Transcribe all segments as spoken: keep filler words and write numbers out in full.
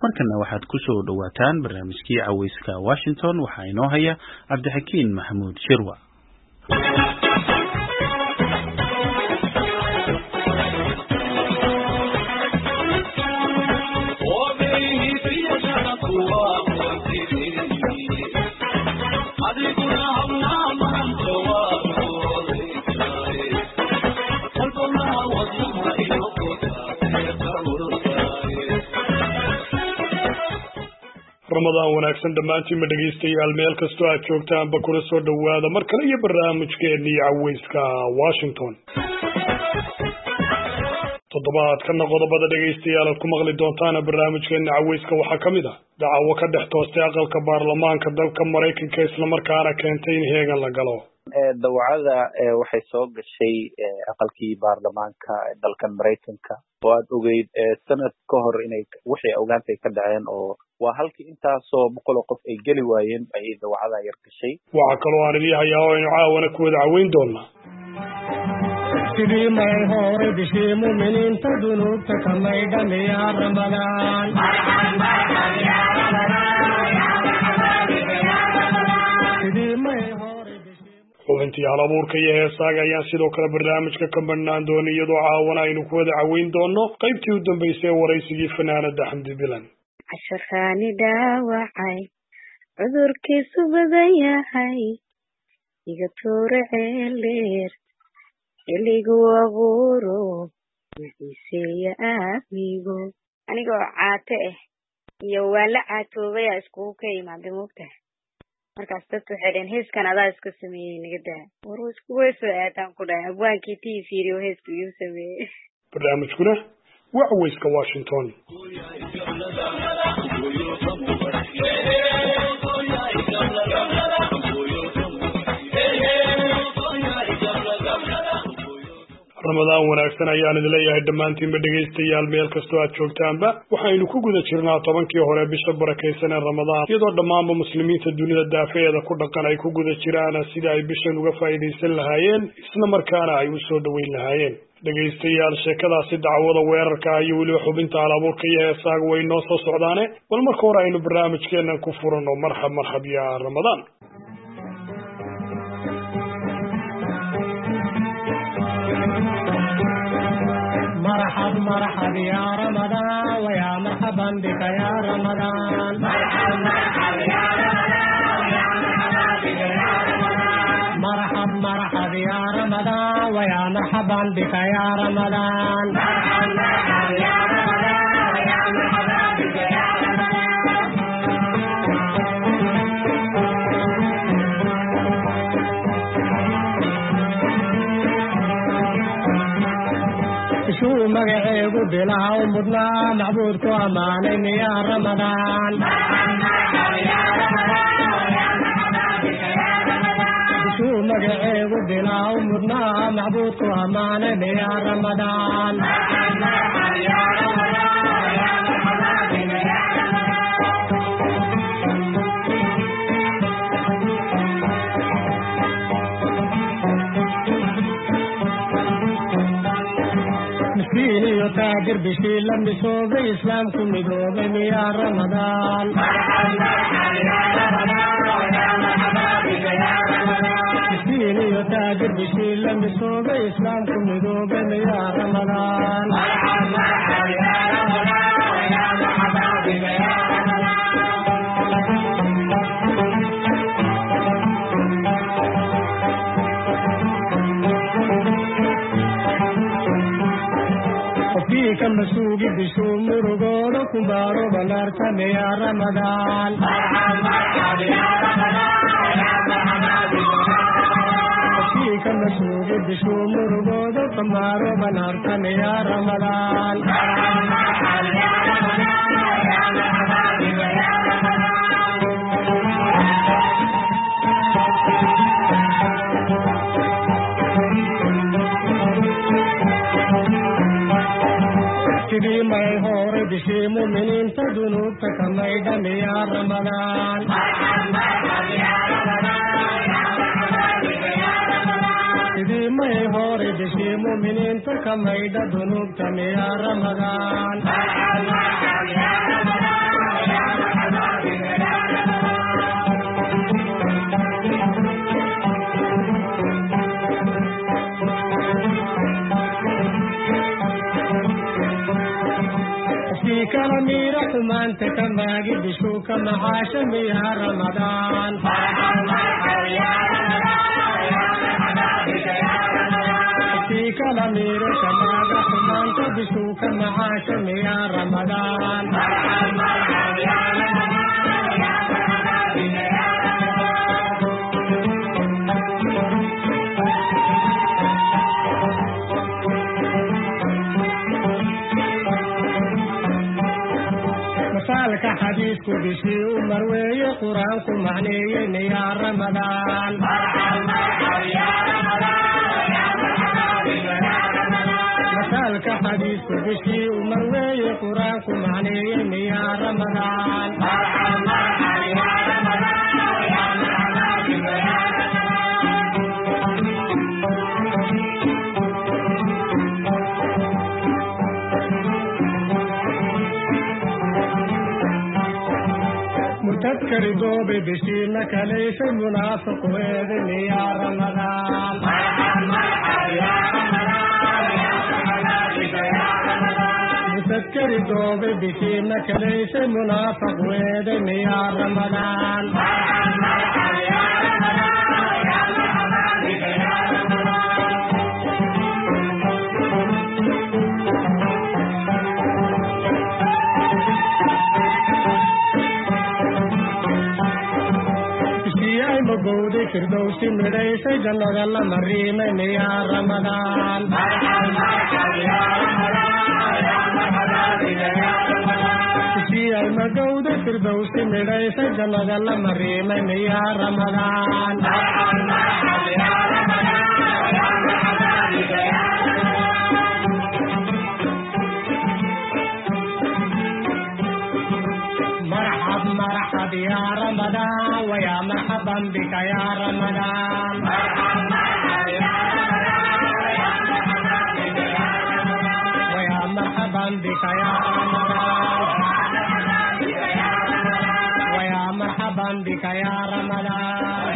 markana waxaad ku soo dhawaataan barnaamijkii caweyska Washington waxa inoo haya Cabdixakiin Maxamuud Shirwa. Ramadan wanaagsan dhamaantiin ma dhageystayaal meel kastoo aad joogtaan ba kuna soo dhawaada mar kale iyo barnaamijkeennii caweyska Washington. Toddobaadkan qodobada dhageystayaal aad ku maqli doontaan barnaamijkeennii caweyska waxaa kamid ah dacwo ka dhex toostay aqalka baarlamaanka dalka Mareykanka isla markaana keentay in heegan la galo. dawcada waxay soo gashay aqalkii baarlamaanka dalka Mareykanka oo aad ogeyd sanad ka hor inay wixii ogaantay ka dhaceen oo waa halkii intaasoo boqol qof ay gali waayeen ay dawcada yar gashay. waxa kale oo aan idin hayaa oo caawana ku wada caweyn doonaa sidii may hore bishii muuminiinta dunuubta kamay dhamiyaa Ramadaan sidii may xubintii halabuurka iyo heesaaga ayaan sidoo kale barnaamijka ka badnaan doonay iyadoo caawana aynu ku wada caweyn doono qaybtii u dambeysay waraysigii fanaanada Xamdi Bilan. casharaani dhaawacay cudurkiisu badan yahay iga tuure ceeleer xilligu abuuro wixiiseeya aamigo anigoo caate ah iyo waa la caatoobaya iskugu ka imaaday moogtahay markaas dadku waxay dhaheen heeskan adaa iska sameeyey naga daa war isku weysoo aadaan ku dhahay abwaankii tii fiiriyo heesku igu sameeyey. barnaamijkuna waa caweyska Washington. Ramadan wanaagsan ayaan idin leeyahay dhamaantiin ba dhageystayaal meel kastoo aad joogtaanba waxaynu ku guda jirnaa tobankii hore bisha barakeysan ee Ramadan iyadoo dhammaanba muslimiinta dunida daafeeda ku dhaqan ay ku guda jiraan sida ay bishan uga faa'iideysan lahaayeen isla markaana ay u soo dhaweyn lahaayeen. dhageystayaal sheekadaasi dacwada weerarka iyo weliba xubinta halabuurka iyo heesaaga way noo soo socdaane bal marka hore aynu barnaamijkeennan ku furano marxab marxab ya Ramadan. مرحب مرحب يا رمضان ويا مرحبا بك يا رمضان مرحب مرحب يا رمضان مرحب مرحب يا رمضان ويا مرحبا بك يا رمضان مرحب مرحب يا رمضان ويا مرحبا بك يا شو مقعيب بلا ومضنا معبودك وامانين يا رمضان شو مقعيب بلا ومضنا معبودك وامانين يا رمضان مسكين يتاجر بشيل لمسوب إسلامكم مدوبين يا رمضان مسكين يتاجر بشيل لمسوب إسلامكم مدوبين يا رمضان فيك مسوق بشوم مرغول كبارو بنارتم يا رمضان مرحب مرحب يا رمضان يا مرحبا فيك مسوق بشوم مرغول كبارو بنارتم يا رمضان مرحب مرحب يا رمضان يا مرحبا يا sidii may hore bishii muuminiinta dunuubta kamay dhamiyaa Ramadaan sidii may hore bishii muuminiinta kamay dha dunuubta miyaa Ramadaan miira xumaanta ka maagi bishuu ka macaashami yaa ramadaan sii kala miira kamaaga xumaanta bishuu ka macaashami yaa ramadaan مثالك حديثك بشيء مروي قرآنك معنيه يا رمضان مثالك حديثك بشيء مروي قرآنك معنيه يا رمضان تذكر دوبي بشيلك ليس المنافق وإذن يا رمضان تذكر دوبي بشيلك ليس المنافق وإذن يا رمضان مقودي فردوسي مريسي جنة الله مريم يا رمضان سي المقودي فردوسي مريسي جنة الله مريم يا رمضان مرحب مرحب يا رمضان ويا مرحبا بك يا رمضان ويا مرحبا بك يا رمضان ويا مرحبا بك يا رمضان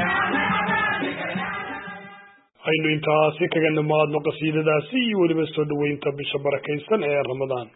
aynu intaasi kaga nimaadno qasiidadaasi iyo weliba soo dhaweynta bisha barakaysan ee ramadaan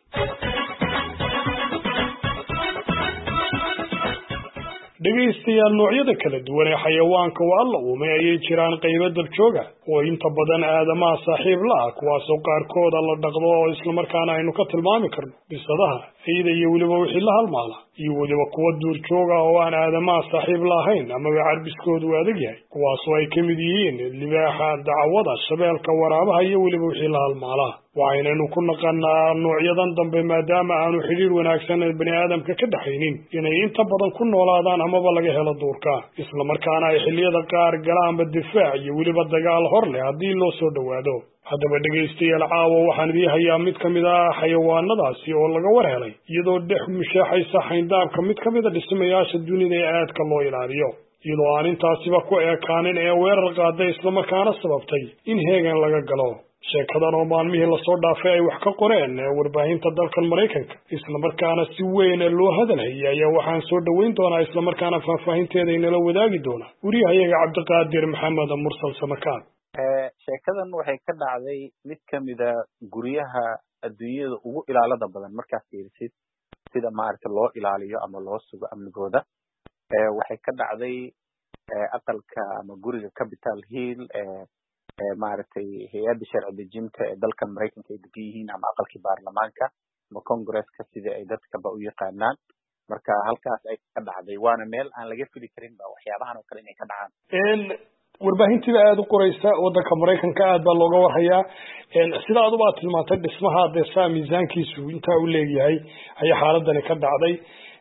dhegaystayaal noocyada kala duwan ee xayawaanka waa alla uumay ayay jiraan qaybo daljooga oo inta badan aadamaha saaxiib la ah kuwaasoo qaarkooda la dhaqdo oo islamarkaana aynu ka tilmaami karno bisadaha ciida iyo weliba wixii la halmaala iyo weliba kuwa duurjooga oo aan aadamaha saaxiib la ahayn amaba carbiskoodu adag yahay kuwaasoo ay ka mid yihiin libaaxa dacwada shabeelka waraabaha iyo weliba wixii la halmaalaa waxaynaynu ku naqanaa noocyadan dambe maadaama aanu xidhiir wanaagsan bani aadamka ka dhaxaynin inay inta badan ku noolaadaan amaba laga helo duurka islamarkaana ay xilliyada qaar galaanba difaac iyo weliba dagaal hor leh haddii loo soo dhowaado haddaba dhegaystayaal caawa waxaan idii hayaa mid ka mid ah xayawaanadaasi oo laga war helay iyadoo dhex musheexaysa xayndaabka mid ka mid a dhismayaasha dunida ee aadka loo ilaaliyo iyadoo aan intaasiba ku eekaanin ee weerar qaaday islamarkaana sababtay in heegan laga galo sheekadan oo maalmihii lasoo dhaafay ay wax ka qoreen warbaahinta dalkan Mareykanka islamarkaana si weyn loo hadalhayay ayaa waxaan soo dhaweyn doonaa islamarkaana faahfaahinteeda inala wadaagi doona wariyahayaga Cabdiqaadir Maxamed Mursal Samakaan sheekadan waxay ka dhacday mid ka mid ah guryaha adduunyada ugu ilaalada badan markaad fiirisid sida maaragtay loo ilaaliyo ama loo sugo amnigooda waxay ka dhacday aqalka ama guriga Capitol Hill maaragtay hay'adda sharci dejinta ee dalkan Mareykanka ay degan yihiin ama aqalkii baarlamaanka ama Congress-ka sida ay dadkaba u yaqaanaan marka halkaas ay ka dhacday waana meel aan laga fili karin ba waxyaabahan oo kale inay ka dhacaan warbaahintiiba aad u qoraysa waddanka Mareykanka aad baa looga warhayaa sida aad u baad tilmaantay dhismaha deesaa miisaankiisu intaa u leeyahay ayaa xaaladani ka dhacday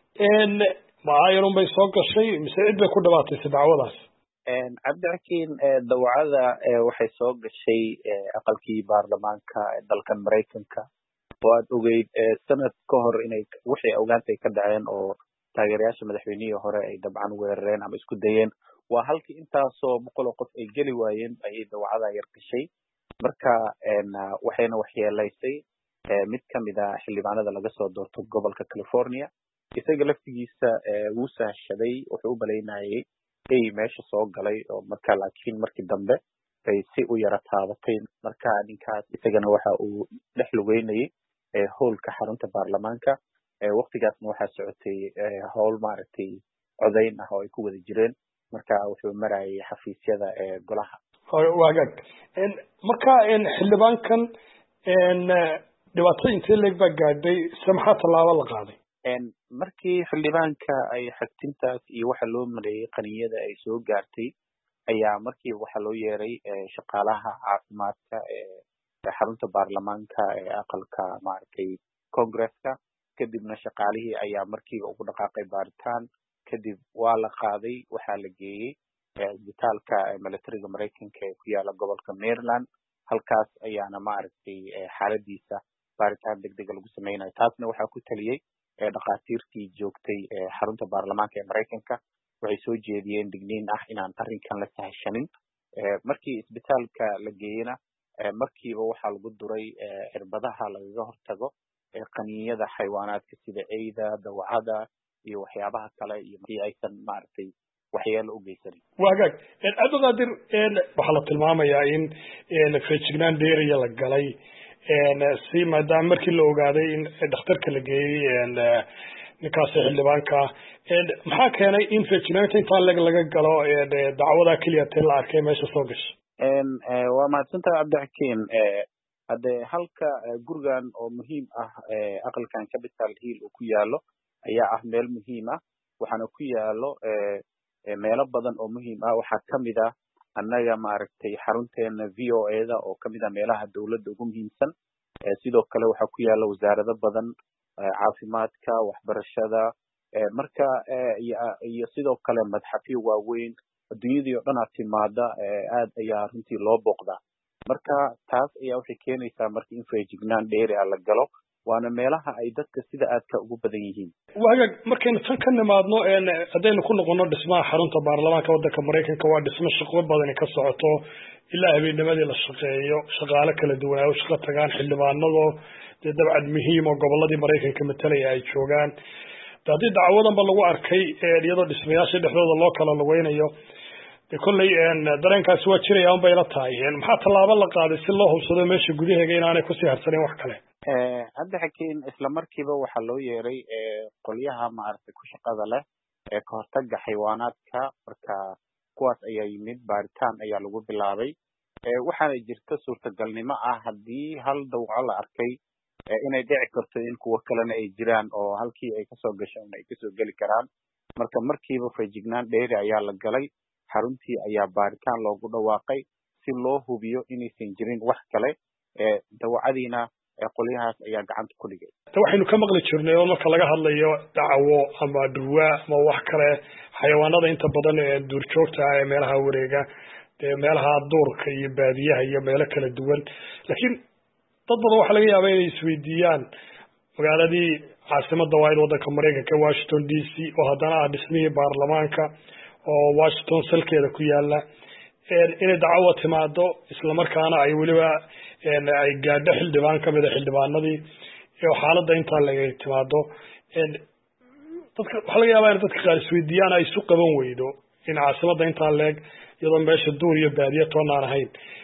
maayarun bay soo gashay mise cid bay ku dhawaatay dacwadaas cabdixakiin dawacada waxay soo gashay aqalkii baarlamaanka dalkan Mareykanka oo aad ogeyd sanad ka hor inay wixii ogaantay ka dhaceen oo taageerayaasha madaxweynihii hore ay dabcan weerareen ama isku dayeen waa halkii intaasoo boqol qof ay geli waayeen ayay dawacada yar gashay marka waxayna waxyeelaysay mid ka mid ah xildhibaanada laga soo doorto gobolka California isaga laftigiisa wuu sahashaday wuxuu u baleynayay ay meesha soo galay oo marka laakiin markii dambe ay si u yara taabatay marka ninkaas isagana waxa uu dhex lugeynayay hoolka xarunta baarlamaanka waqtigaasna waxaa socotay howl maaragtay codayn ah oo ay ku wada jireen marka wuxuu marayay xafiisyada golaha. wagaag marka xildhibaankan dhibaato intee leeg baa gaadhay se maxaa tallaabo la qaaday? markii xildhibaanka ay xagtintaas iyo waxa loo maleeyay qaniyada ay soo gaartay ayaa markii waxa loo yeeray shaqaalaha caafimaadka ee xarunta baarlamaanka ee aqalka maaragtay congresska kadibna shaqaalihii ayaa markiiba ugu dhaqaaqay baaritaan kadib waa la qaaday waxaa la geeyey isbitaalka militariga maraykanka ee ku yaala gobolka Maryland halkaas ayaana maaragtay xaaladiisa baaritaan degdeg lagu sameeyay taasna waxaa ku taliyay dhaqaatiirtii joogtay xarunta baarlamaanka ee maraykanka waxay soo jeediyeen digniin ah inaan arrinkan la sahashanin markii isbitaalka la geeyena markiiba waxaa lagu duray cirbadaha lagaga hortago qaniinyada xayawaanaadka sida eyda dawacada iyo waxyaabaha kale iyo si aysan maaragtay waxyeelo u geysanin. wagaag abdulqaadir waxaa la tilmaamayaa in feejignaan dheeriya la galay si maadaama markii la ogaaday in dhakhtarka la geeyey ninkaas xildhibaanka maxaa keenay in feejignaanta intaa leg laga galo dacwada keliya tee la arkay meesha soo gashay? waa mahadsantahay cabdixakiin hadde halka gurigan oo muhiim ah aqalkan Capitol Hill uu ku yaalo ayaa ah meel muhiim ah waxaana ku yaalo meelo badan oo muhiim ah waxaa kamid ah annaga maaragtay xarunteena V O A da oo kamid ah meelaha dawladda ugu muhiimsan sidoo kale waxaa ku yaala wasaarado badan caafimaadka waxbarashada marka iyo sidoo kale madxafyo waaweyn adduunyadii oo dhan aad timaada aad ayaa runtii loo booqdaa marka taas ayaa waxay keenaysaa marka in feejignaan dheeri ah la galo waana meelaha ay dadka sida aadka ugu badan yihiin. wagaag markaynu tan ka nimaadno haddaynu ku noqono dhismaha xarunta baarlamaanka waddanka maraykanka waa dhismo shaqo badani ka socoto ilaa habeennimadii la shaqeeyo shaqaale kala duwan ay u shaqo tagaan xildhibaanado dee dabcad muhiim oo gobolladii maraykanka matalaya ay joogaan haddii dacwadanba lagu arkay iyadoo dhismayaasha dhexdooda loo kala lugeynayo de kolley dareenkaasi waa jiraya un bay la tahay maxaa tallaabo la qaaday si loo hubsado meesha gudaheega inaanay kusii harsaneyn wax kale? cabdixakiin isla markiiba waxaa loo yeeray qolyaha maaragtay ku shaqada leh ee ka hortaga xayawaanaadka marka kuwaas ayaa yimid baaritaan ayaa lagu bilaabay waxaana jirta suurtagalnimo ah haddii hal dawco la arkay inay dhici karto in kuwo kalena ay jiraan oo halkii ay kasoo gashaan ay kasoo geli karaan marka markiiba feejignaan dheeri ayaa la galay xaruntii ayaa baaritaan loogu dhawaaqay si loo hubiyo inaysan jirin wax kale dawacadiina qolyahaas ayaa gacanta ku dhigay. waxaynu ka maqli jirnay oo marka laga hadlayo dacwo ama dhurwaa ama wax kale xayawaanada inta badan ee duurjoogta ah ee meelaha wareega dee meelaha duurka iyo baadiyaha iyo meelo kala duwan laakiin dad badan waxaa laga yaabaa inay isweydiiyaan magaaladii caasimadda waa in waddanka maraykanka Washington D C oo haddana ah dhismihii baarlamaanka oo Washington salkeeda ku yaala inay dacwo timaado isla markaana ay weliba ay gaadho xildhibaan kamid ah xildhibaanadii iyo xaaladda intaa laga timaado dadka waxa laga yaabaa in dadka qaar isweydiiyaan ay isu qaban weydo in caasimadda intaa leeg iyadoo meesha duur iyo baadiye toonaan ahayn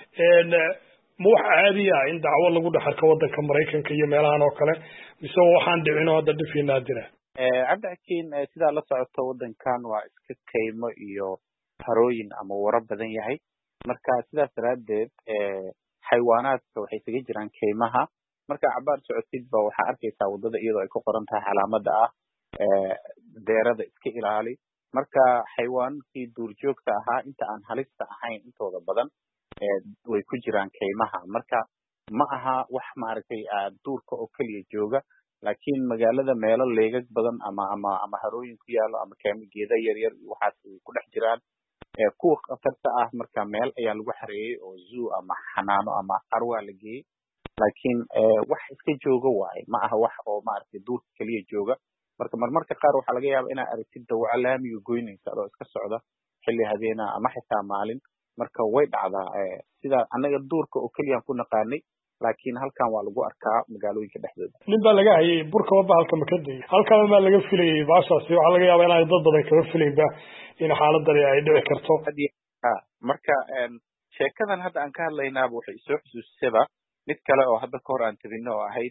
ma wax caadi ah in dacwo lagu dhex arko waddanka maraykanka iyo meelahan oo kale mise waxaan dhicin oo hadda dhifii naadira? cabdixakiin sidaa la socoto waddankan waa iska kaymo iyo harooyin ama waro badan yahay marka sidaas daraaddeed xayawaanaadka waxay isaga jiraan kaymaha marka cabaar socotidba waxaa arkaysaa waddada iyadoo ay ku qoran tahay calaamada ah deerada iska ilaali marka xayawaankii duurjoogta ahaa inta aan halista ahayn intooda badan way ku jiraan kaymaha marka ma aha wax maaragtay duurka oo keliya jooga laakiin magaalada meelo leegag badan ama ama ama harooyin ku yaalo ama kaymo geeda yar yar waxaas ay ku dhex jiraan kuwa khatarta ah marka meel ayaa lagu xareeyey oo zoo ama xanaano ama arwaa la geeyey laakiin wax iska jooga waaye ma aha wax oo maaragtay duurka keliya jooga marka marmarka qaar waxaa laga yaabaa inaa aragtid dawaco laamiga goynaysa oo iska socda xilli habeena ama xitaa maalin marka way dhacdaa sida annaga duurka oo keliya ku naqaanay laakiin halkan waa lagu arkaa magaalooyinka dhexdooda. nin baa laga hayay burkaba bahalka makadayay halkan baa laga filayay baashaasi waxaa laga yaabaa inay dad badan kaba filaynba in xaaladani ay dhici karto. marka sheekadan hadda aan ka hadlaynaaba waxay soo xusuusisaba mid kale oo hadda ka hor aan tabino oo ahayd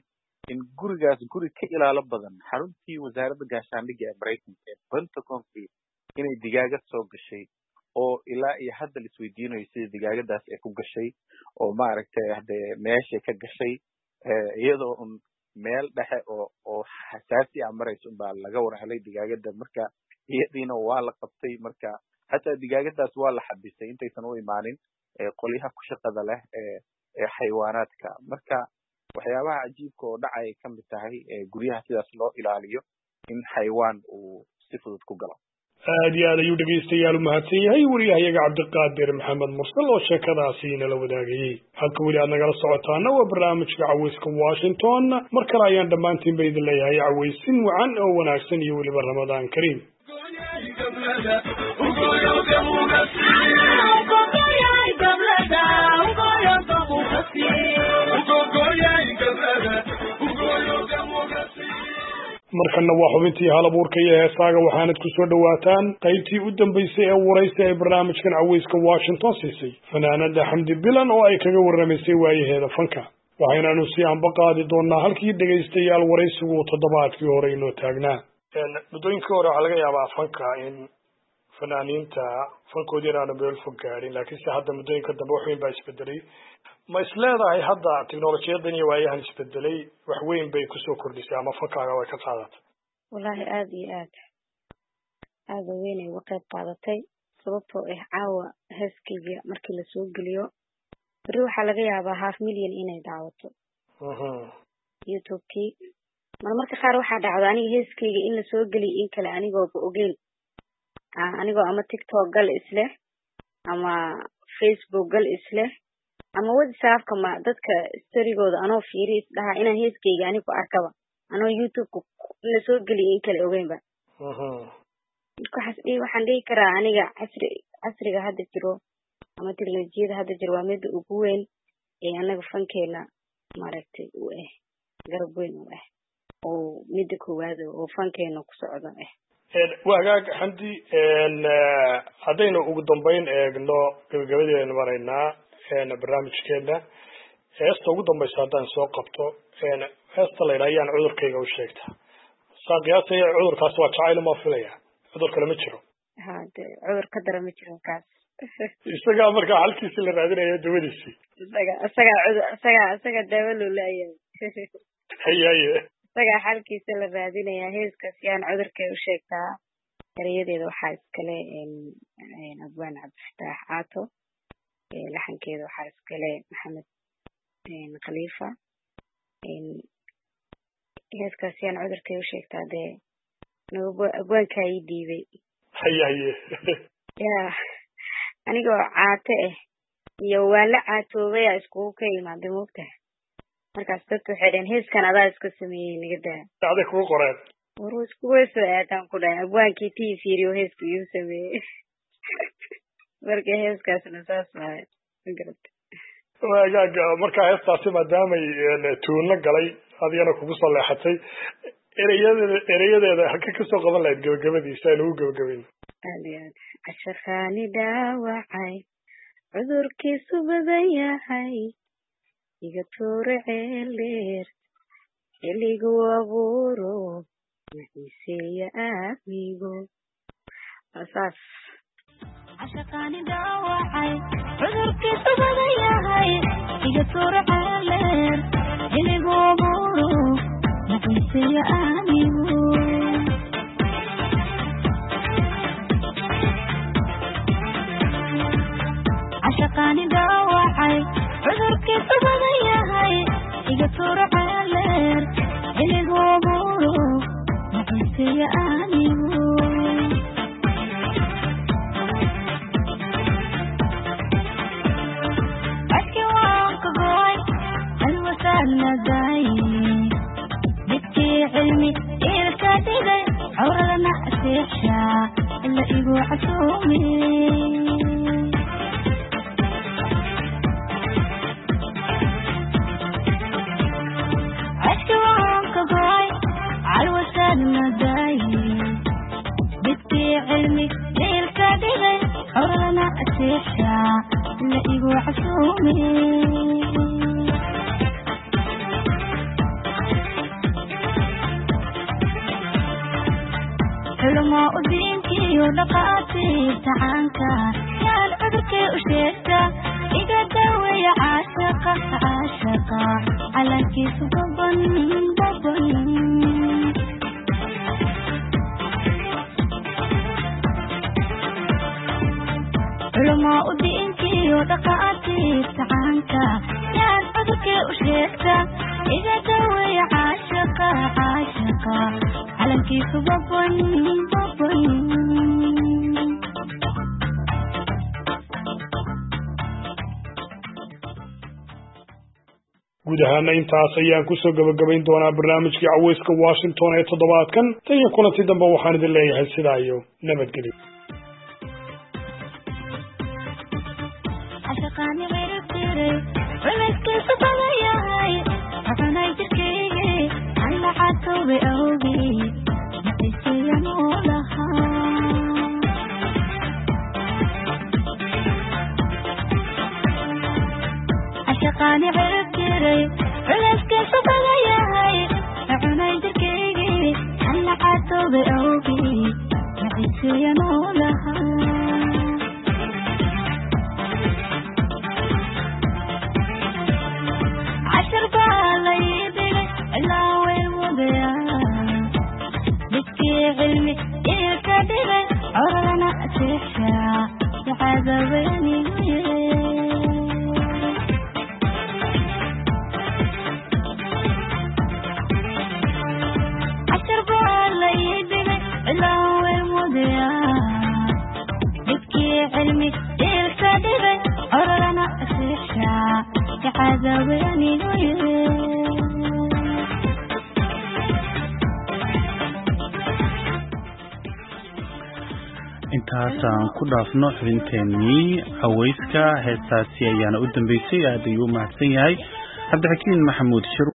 in gurigaas guri ka ilaalo badan xaruntii wasaaradda gaashaandhigga ee maraykanka ee pentagonkii inay digaaga soo gashay oo ilaa iyo hadda la isweydiinayo sida digaagadaas ay ku gashay oo maaragtay hadee meeshay ka gashay iyadoo un meel dhexe oo oo xasaasi ah marayso unbaa laga war helay digaagada marka iyadiina waa la qabtay marka hataa digaagadaas waa la xabisay intaysan u imaanin qolyaha ku shaqada leh ee ee xayawaanaadka marka waxyaabaha cajiibka oo dhacay ka mid tahay guryaha sidaas loo ilaaliyo in xayawaan uu si fudud ku galo aad iyo aad ayuu dhegaystayaal u mahadsan yahay wariyahayaga cabdiqaadir maxamed mursal oo sheekadaasi nala wadaagayey halka weli aad nagala socotaana waa barnaamijka cawayska washington mar kale ayaan dhammaantiin ba idin leeyahay cawaysin wacan oo wanaagsan iyo weliba ramadaan kariim markana waa xubintii halabuurka iyo heesaaga waxaanad ku soo dhawaataan qaybtii u dambaysay ee waraysi ay barnaamijkan cawayska washington siisay fanaanada xamdi bilan oo ay kaga warramaysay waayaheeda fanka waxaynaanu sii anba qaadi doonaa halkii dhegaystayaal waraysigu toddobaadkii hore inoo taagnaa muddooyinkii hore waxaa laga yaabaa fanka in fanaaniinta fankoodii inaanu meel fog gaadhin laakiinse hadda muddooyinka dambe wax weyn baa isbedelay ma is leedahay hadda teknolojiyadan iyo waayahan isbedelay wax weyn bay kusoo kordhisay ama fankaaga way ka qaadatay wallaahi aada iyo aad aada weynay uga qayb qaadatay sababtoo ah caawa heeskayga markii lasoo geliyo beri waxaa laga yaabaa half million inay daawato youtube-kii marmarka qaar waxaa dhacdo aniga heeskayga in lasoo geliyo in kale anigooba ogeyn anigoo ama tiktok gal isleh ama facebook gal isleh ama whatsappka ma dadka storygooda anoo fiiri isdhaha inaan heeskayga anigu arkaba anoo youtube-ka la soo geliyo in kale ogeynba waxaan dhihi karaa aniga casri casriga hadda jiro ama teknolojiyada hadda jiro waa midda ugu weyn ee anaga fankeena maaragtay u ah garab weyn u ah oo midda koowaad oo fankeena ku socdo ah waa hagaag xamdi haddaynu ugu dambeyn eegno gabagabadeenu maraynaa barnaamijkeena heesta ugu dambaysa haddaan soo qabto heesta layidhaha ayaan cudurkayga u sheegtaa saa qiyaasaya cudurkaas waa jacayl ma filaya cudur kale ma jiro hade cudur ka dara ma jiro kaas isagaa markaa halkiisi la raadinaya dawadiisii isaga isagaa cudur isagaa isaga daawo loo laayahay haye haye isagaa xalkiisa la raadinaya heeskaas yaan cudurkay u sheegtaa erayadeeda waxaa iskale abwaan cabdifataax caato laxankeeda waxaa iskale maxamed khaliifa heeskaas yaan cudurkay u sheegtaa dee abwaankaa ii dhiibay haye haye ya anigoo caate ah iyo waa la caatoobaya iskugu ka imaaday moogtaha markaas dadku waxay dhaheen heeskan adaa iska sameeyey naga daa aday kugu qoreen war iskuga soo aadaan ku dhahay abwaankii tii fiiriyo heesku iigu sameeyey marka heeskaasna saas waay magarata waagaaga markaa heestaasi maadaamay tuuno galay adigana kugu soo leexatay erayadeeda erayadeeda halka kasoo qaban lahayd gabagabadiisa aynu ugu gabagabayn aad iyo aad cashaqaani dhaawacay cudurkiisu badan yahay iga tuure ceeldheer xilligu abuuro naxiiseeya aamigo asaas cashaqaani dhaawacay cudurkiisu badan yahay iga tuure ceeldheer xilligu abuuro naxiiseeya aamigo cashaqaani dhaawacay cudurkiisu badan yahay iga tuure ceeldheer xilligu abuuro naxiiseeya aamigo codkii waan ka gooy alwasaadnadaay midkii cilmi iilka dhigay cawradana aseexsha ila igu casuumi بدكي علمي ليل كدغي حرنا أسيحشا لا إيقو عسومي علماء دينكي ودقاتي تعانكا يا العذرك وشيكتا إذا داوي عاشقة عاشقة على كيس ببن ببن علماء دينكي ودقاتي تعانكا يا العذرك وشيكتا إذا داوي عاشقة عاشقة على كيس ببن ببن guud ahaana intaas ayaan kusoo gabagabayn doonaa barnaamijkii caweyska Washington ee toddobaadkan tan iyo kulanti dambe waxaan idin leeyahay sidaa iyo nabadgelyo عشقاني غير السيري ولك صباياي عفناي تكيي على عتوبي أوبي نحسي يا مولها عشقاني غير السيري ولك صباياي عفناي تكيي على عتوبي أوبي نحسي يا مولها عشر باليدي اللاوي وضيا بكي علمي يكدري عرنا تشا يعذبني عشر باليدي اللاوي وضيا بكي علمي يكدري عرنا تشا يعذبني intaasaan ku dhaafno xubinteenii caweyska heestaasi ayaana u dambeysay aad ayuu u mahadsan yahay cabdixakiin maxamuud shir